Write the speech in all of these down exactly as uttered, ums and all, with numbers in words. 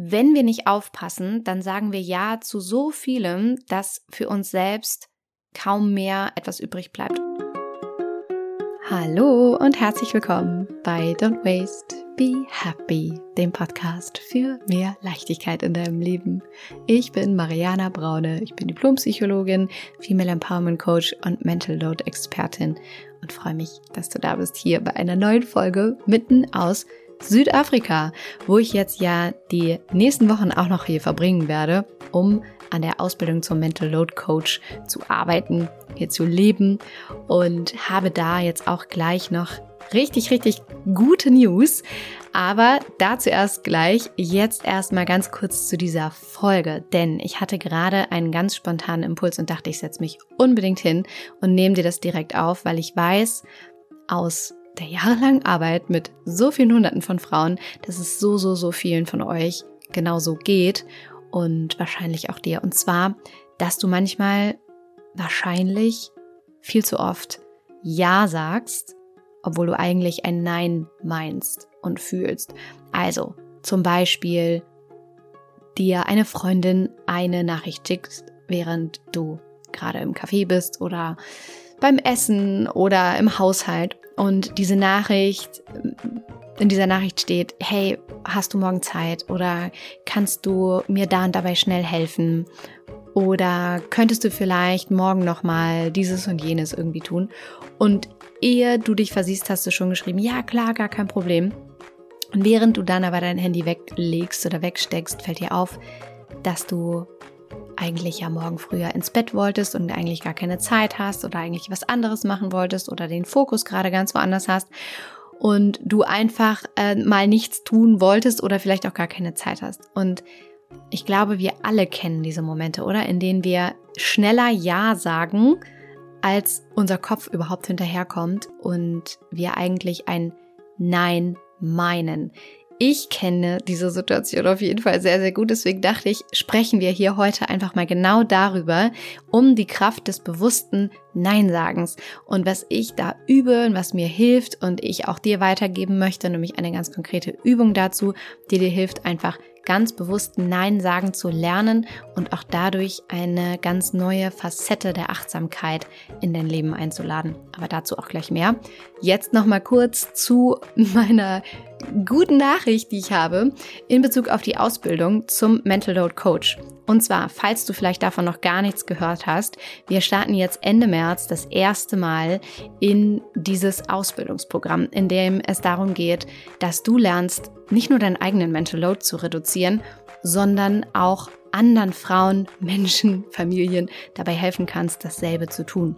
wenn wir nicht aufpassen, dann sagen wir Ja zu so vielem, dass für uns selbst kaum mehr etwas übrig bleibt. Hallo und herzlich willkommen bei Don't Waste, Be Happy, dem Podcast für mehr Leichtigkeit in deinem Leben. Ich bin Mariana Braune, ich bin Diplompsychologin, Female Empowerment Coach und Mental Load Expertin und freue mich, dass du da bist hier bei einer neuen Folge mitten aus Südafrika, wo ich jetzt ja die nächsten Wochen auch noch hier verbringen werde, um an der Ausbildung zum Mental Load Coach zu arbeiten, hier zu leben und habe da jetzt auch gleich noch richtig, richtig gute News. Aber dazu erst gleich, jetzt erstmal ganz kurz zu dieser Folge, denn ich hatte gerade einen ganz spontanen Impuls und dachte, ich setze mich unbedingt hin und nehme dir das direkt auf, weil ich weiß aus der jahrelangen Arbeit mit so vielen Hunderten von Frauen, dass es so, so, so vielen von euch genauso geht und wahrscheinlich auch dir. Und zwar, dass du manchmal wahrscheinlich viel zu oft Ja sagst, obwohl du eigentlich ein Nein meinst und fühlst. Also zum Beispiel dir eine Freundin eine Nachricht schickt, während du gerade im Café bist oder beim Essen oder im Haushalt. Und diese Nachricht, in dieser Nachricht steht, hey, hast du morgen Zeit? Oder kannst du mir da und dabei schnell helfen? Oder könntest du vielleicht morgen nochmal dieses und jenes irgendwie tun? Und ehe du dich versiehst, hast du schon geschrieben, ja klar, gar kein Problem. Und während du dann aber dein Handy weglegst oder wegsteckst, fällt dir auf, dass du eigentlich ja morgen früher ins Bett wolltest und eigentlich gar keine Zeit hast oder eigentlich was anderes machen wolltest oder den Fokus gerade ganz woanders hast und du einfach äh, mal nichts tun wolltest oder vielleicht auch gar keine Zeit hast. Und ich glaube, wir alle kennen diese Momente, oder? In denen wir schneller Ja sagen, als unser Kopf überhaupt hinterherkommt und wir eigentlich ein Nein meinen. Ich kenne diese Situation auf jeden Fall sehr, sehr gut. Deswegen dachte ich, sprechen wir hier heute einfach mal genau darüber, um die Kraft des bewussten Nein-Sagens und was ich da übe und was mir hilft und ich auch dir weitergeben möchte, nämlich eine ganz konkrete Übung dazu, die dir hilft, einfach ganz bewusst Nein sagen zu lernen und auch dadurch eine ganz neue Facette der Achtsamkeit in dein Leben einzuladen. Aber dazu auch gleich mehr. Jetzt nochmal kurz zu meiner guten Nachricht, die ich habe in Bezug auf die Ausbildung zum Mental Load Coach. Und zwar, falls du vielleicht davon noch gar nichts gehört hast, wir starten jetzt Ende März das erste Mal in dieses Ausbildungsprogramm, in dem es darum geht, dass du lernst, nicht nur deinen eigenen Mental Load zu reduzieren, sondern auch anderen Frauen, Menschen, Familien dabei helfen kannst, dasselbe zu tun.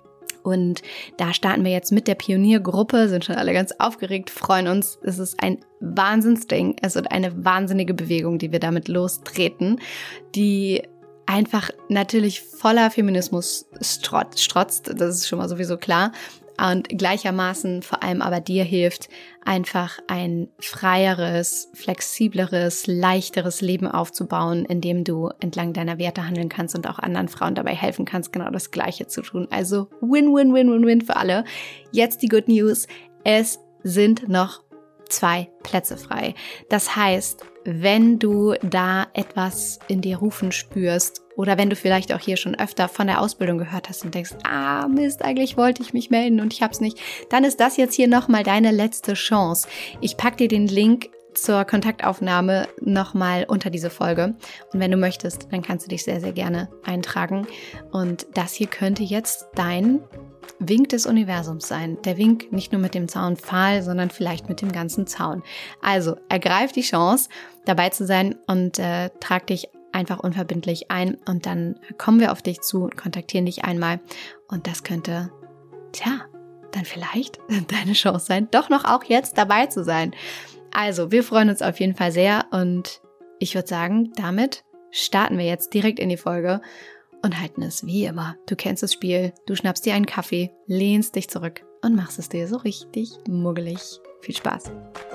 Und da starten wir jetzt mit der Pioniergruppe, sind schon alle ganz aufgeregt, freuen uns. Es ist ein Wahnsinnsding, es wird eine wahnsinnige Bewegung, die wir damit lostreten, die einfach natürlich voller Feminismus strotzt, das ist schon mal sowieso klar. Und gleichermaßen vor allem aber dir hilft, einfach ein freieres, flexibleres, leichteres Leben aufzubauen, in dem du entlang deiner Werte handeln kannst und auch anderen Frauen dabei helfen kannst, genau das Gleiche zu tun. Also win, win, win, win, win für alle. Jetzt die Good News. Es sind noch zwei Plätze frei. Das heißt, wenn du da etwas in dir rufen spürst oder wenn du vielleicht auch hier schon öfter von der Ausbildung gehört hast und denkst, ah Mist, eigentlich wollte ich mich melden und ich hab's nicht, dann ist das jetzt hier nochmal deine letzte Chance. Ich pack dir den Link zur Kontaktaufnahme nochmal unter diese Folge und wenn du möchtest, dann kannst du dich sehr, sehr gerne eintragen und das hier könnte jetzt dein Wink des Universums sein. Der Wink nicht nur mit dem Zaunpfahl, sondern vielleicht mit dem ganzen Zaun. Also ergreif die Chance, dabei zu sein und äh, trag dich einfach unverbindlich ein und dann kommen wir auf dich zu und kontaktieren dich einmal und das könnte, tja, dann vielleicht deine Chance sein, doch noch auch jetzt dabei zu sein. Also, wir freuen uns auf jeden Fall sehr und ich würde sagen, damit starten wir jetzt direkt in die Folge und halten es wie immer. Du kennst das Spiel, du schnappst dir einen Kaffee, lehnst dich zurück und machst es dir so richtig muggelig. Viel Spaß!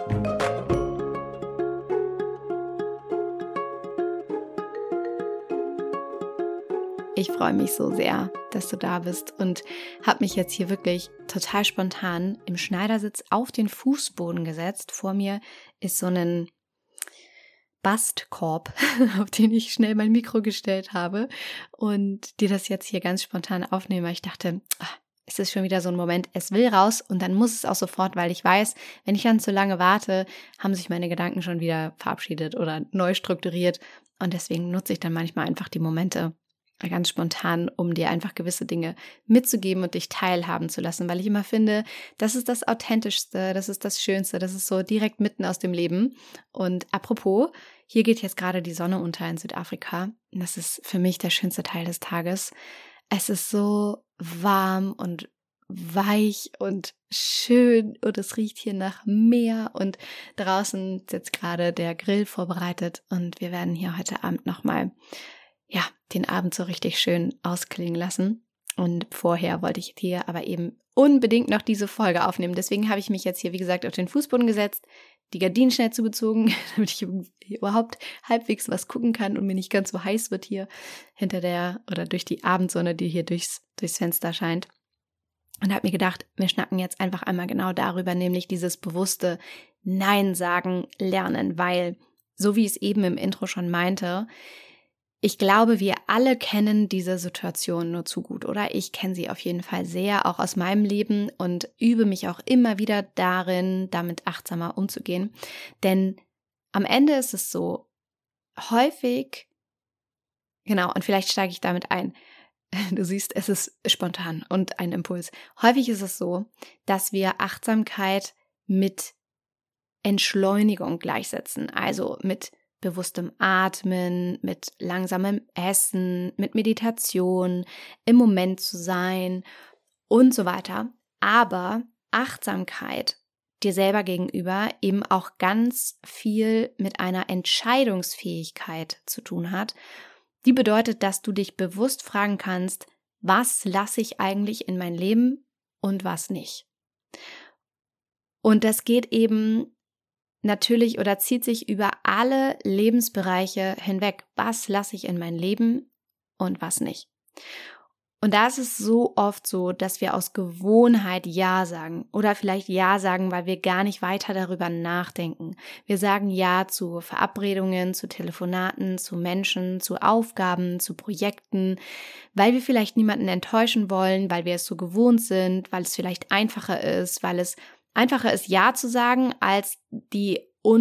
Ich freue mich so sehr, dass du da bist und habe mich jetzt hier wirklich total spontan im Schneidersitz auf den Fußboden gesetzt. Vor mir ist so ein Bastkorb, auf den ich schnell mein Mikro gestellt habe und dir das jetzt hier ganz spontan aufnehme. Ich dachte, ach, es ist schon wieder so ein Moment, es will raus und dann muss es auch sofort, weil ich weiß, wenn ich dann zu lange warte, haben sich meine Gedanken schon wieder verabschiedet oder neu strukturiert und deswegen nutze ich dann manchmal einfach die Momente ganz spontan, um dir einfach gewisse Dinge mitzugeben und dich teilhaben zu lassen, weil ich immer finde, das ist das Authentischste, das ist das Schönste, das ist so direkt mitten aus dem Leben. Und apropos, hier geht jetzt gerade die Sonne unter in Südafrika. Das ist für mich der schönste Teil des Tages. Es ist so warm und weich und schön und es riecht hier nach Meer und draußen ist jetzt gerade der Grill vorbereitet und wir werden hier heute Abend nochmal ja, den Abend so richtig schön ausklingen lassen. Und vorher wollte ich dir aber eben unbedingt noch diese Folge aufnehmen. Deswegen habe ich mich jetzt hier, wie gesagt, auf den Fußboden gesetzt, die Gardinen schnell zugezogen, damit ich überhaupt halbwegs was gucken kann und mir nicht ganz so heiß wird hier hinter der oder durch die Abendsonne, die hier durchs, durchs Fenster scheint. Und habe mir gedacht, wir schnacken jetzt einfach einmal genau darüber, nämlich dieses bewusste Nein sagen lernen, weil, so wie ich es eben im Intro schon meinte, ich glaube, wir alle kennen diese Situation nur zu gut, oder? Ich kenne sie auf jeden Fall sehr, auch aus meinem Leben und übe mich auch immer wieder darin, damit achtsamer umzugehen. Denn am Ende ist es so, häufig, genau, und vielleicht steige ich damit ein, du siehst, es ist spontan und ein Impuls. Häufig ist es so, dass wir Achtsamkeit mit Entschleunigung gleichsetzen, also mit bewusstem Atmen, mit langsamem Essen, mit Meditation, im Moment zu sein und so weiter. Aber Achtsamkeit dir selber gegenüber eben auch ganz viel mit einer Entscheidungsfähigkeit zu tun hat. Die bedeutet, dass du dich bewusst fragen kannst, was lasse ich eigentlich in mein Leben und was nicht. Und das geht eben natürlich oder zieht sich über alle Lebensbereiche hinweg. Was lasse ich in mein Leben und was nicht? Und da ist es so oft so, dass wir aus Gewohnheit Ja sagen oder vielleicht Ja sagen, weil wir gar nicht weiter darüber nachdenken. Wir sagen Ja zu Verabredungen, zu Telefonaten, zu Menschen, zu Aufgaben, zu Projekten, weil wir vielleicht niemanden enttäuschen wollen, weil wir es so gewohnt sind, weil es vielleicht einfacher ist, weil es einfacher ist, Ja zu sagen, als die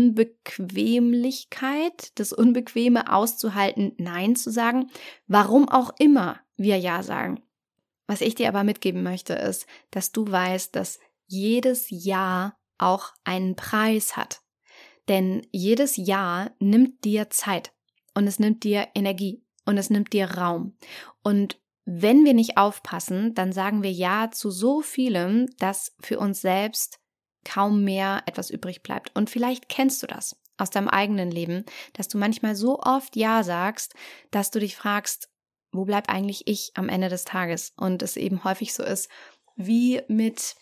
Unbequemlichkeit, das Unbequeme auszuhalten, Nein zu sagen, warum auch immer wir Ja sagen. Was ich dir aber mitgeben möchte, ist, dass du weißt, dass jedes Ja auch einen Preis hat. Denn jedes Ja nimmt dir Zeit und es nimmt dir Energie und es nimmt dir Raum. Und wenn wir nicht aufpassen, dann sagen wir Ja zu so vielem, dass für uns selbst kaum mehr etwas übrig bleibt. Und vielleicht kennst du das aus deinem eigenen Leben, dass du manchmal so oft Ja sagst, dass du dich fragst, wo bleibt eigentlich ich am Ende des Tages? Und es eben häufig so ist, wie mit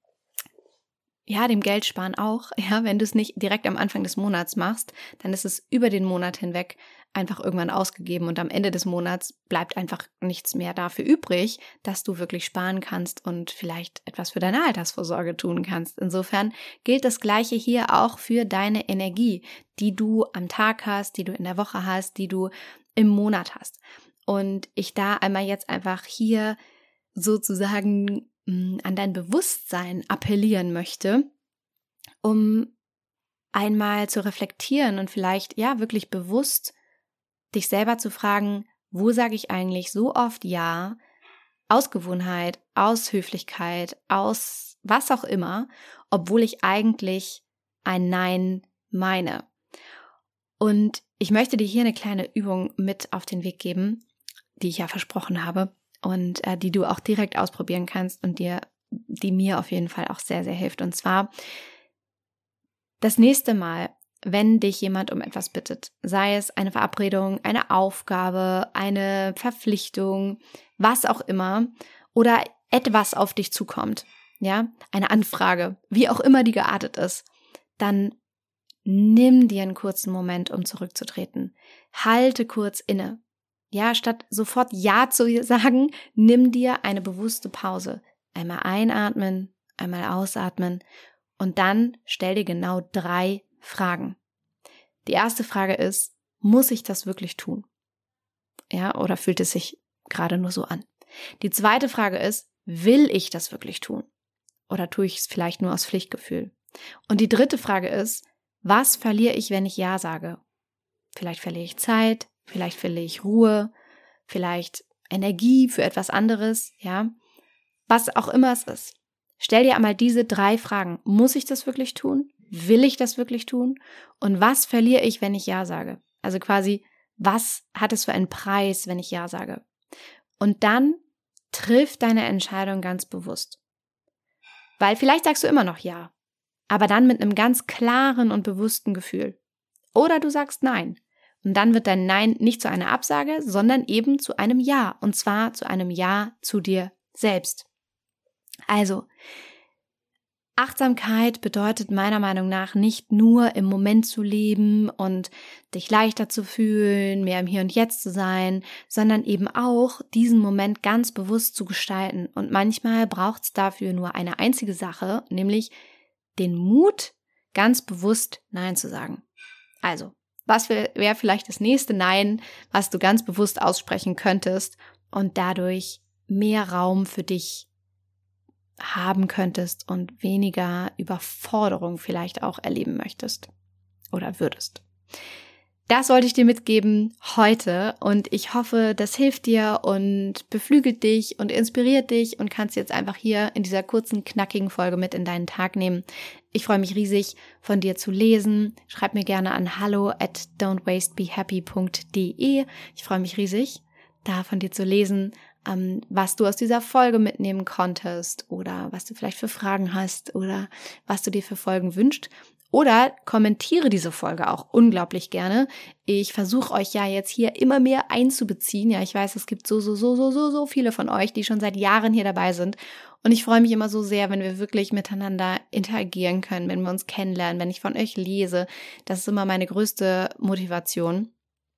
ja, dem Geldsparen auch. Ja, wenn du es nicht direkt am Anfang des Monats machst, dann ist es über den Monat hinweg einfach irgendwann ausgegeben und am Ende des Monats bleibt einfach nichts mehr dafür übrig, dass du wirklich sparen kannst und vielleicht etwas für deine Altersvorsorge tun kannst. Insofern gilt das Gleiche hier auch für deine Energie, die du am Tag hast, die du in der Woche hast, die du im Monat hast. Und ich da einmal jetzt einfach hier sozusagen an dein Bewusstsein appellieren möchte, um einmal zu reflektieren und vielleicht ja wirklich bewusst dich selber zu fragen, wo sage ich eigentlich so oft Ja, aus Gewohnheit, aus Höflichkeit, aus was auch immer, obwohl ich eigentlich ein Nein meine. Und ich möchte dir hier eine kleine Übung mit auf den Weg geben, die ich ja versprochen habe. Und äh, die du auch direkt ausprobieren kannst und dir, die mir auf jeden Fall auch sehr, sehr hilft. Und zwar das nächste Mal, wenn dich jemand um etwas bittet, sei es eine Verabredung, eine Aufgabe, eine Verpflichtung, was auch immer, oder etwas auf dich zukommt, ja, eine Anfrage, wie auch immer die geartet ist, dann nimm dir einen kurzen Moment, um zurückzutreten. Halte kurz inne. Ja, statt sofort Ja zu sagen, nimm dir eine bewusste Pause. Einmal einatmen, einmal ausatmen und dann stell dir genau drei Fragen. Die erste Frage ist, muss ich das wirklich tun? Ja, oder fühlt es sich gerade nur so an? Die zweite Frage ist, will ich das wirklich tun? Oder tue ich es vielleicht nur aus Pflichtgefühl? Und die dritte Frage ist, was verliere ich, wenn ich Ja sage? Vielleicht verliere ich Zeit, vielleicht verliere ich Ruhe, vielleicht Energie für etwas anderes, ja? Was auch immer es ist. Stell dir einmal diese drei Fragen. Muss ich das wirklich tun? Will ich das wirklich tun? Und was verliere ich, wenn ich Ja sage? Also quasi, was hat es für einen Preis, wenn ich Ja sage? Und dann triff deine Entscheidung ganz bewusst. Weil vielleicht sagst du immer noch Ja, aber dann mit einem ganz klaren und bewussten Gefühl. Oder du sagst Nein. Und dann wird dein Nein nicht zu einer Absage, sondern eben zu einem Ja. Und zwar zu einem Ja zu dir selbst. Also, Achtsamkeit bedeutet meiner Meinung nach nicht nur im Moment zu leben und dich leichter zu fühlen, mehr im Hier und Jetzt zu sein, sondern eben auch diesen Moment ganz bewusst zu gestalten. Und manchmal braucht es dafür nur eine einzige Sache, nämlich den Mut, ganz bewusst Nein zu sagen. Also, was wäre vielleicht das nächste Nein, was du ganz bewusst aussprechen könntest und dadurch mehr Raum für dich haben könntest und weniger Überforderung vielleicht auch erleben möchtest oder würdest. Das wollte ich dir mitgeben heute und ich hoffe, das hilft dir und beflügelt dich und inspiriert dich und kannst jetzt einfach hier in dieser kurzen, knackigen Folge mit in deinen Tag nehmen. Ich freue mich riesig, von dir zu lesen. Schreib mir gerne an hallo at don't waste be happy punkt de. Ich freue mich riesig, da von dir zu lesen, was du aus dieser Folge mitnehmen konntest oder was du vielleicht für Fragen hast oder was du dir für Folgen wünschst. Oder kommentiere diese Folge auch unglaublich gerne. Ich versuche euch ja jetzt hier immer mehr einzubeziehen. Ja, ich weiß, es gibt so, so, so, so, so, so viele von euch, die schon seit Jahren hier dabei sind. Und ich freue mich immer so sehr, wenn wir wirklich miteinander interagieren können, wenn wir uns kennenlernen, wenn ich von euch lese. Das ist immer meine größte Motivation.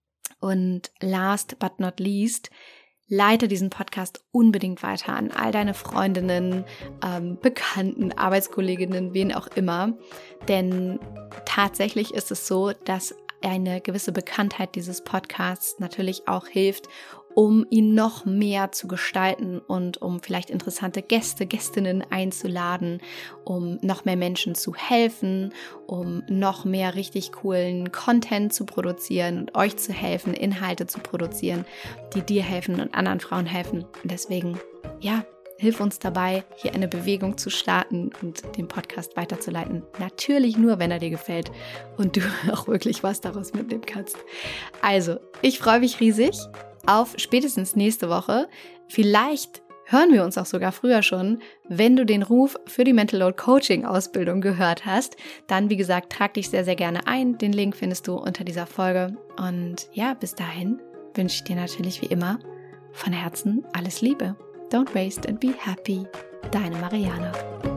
Und last but not least, leite diesen Podcast unbedingt weiter an all deine Freundinnen, ähm, Bekannten, Arbeitskolleginnen, wen auch immer. Denn tatsächlich ist es so, dass eine gewisse Bekanntheit dieses Podcasts natürlich auch hilft, um ihn noch mehr zu gestalten und um vielleicht interessante Gäste, Gästinnen einzuladen, um noch mehr Menschen zu helfen, um noch mehr richtig coolen Content zu produzieren und euch zu helfen, Inhalte zu produzieren, die dir helfen und anderen Frauen helfen. Und deswegen, ja, hilf uns dabei, hier eine Bewegung zu starten und den Podcast weiterzuleiten. Natürlich nur, wenn er dir gefällt und du auch wirklich was daraus mitnehmen kannst. Also, ich freue mich riesig auf spätestens nächste Woche. Vielleicht hören wir uns auch sogar früher schon, wenn du den Ruf für die Mental Load Coaching Ausbildung gehört hast. Dann, wie gesagt, trag dich sehr, sehr gerne ein. Den Link findest du unter dieser Folge. Und ja, bis dahin wünsche ich dir natürlich wie immer von Herzen alles Liebe. Don't waste and be happy. Deine Mariana.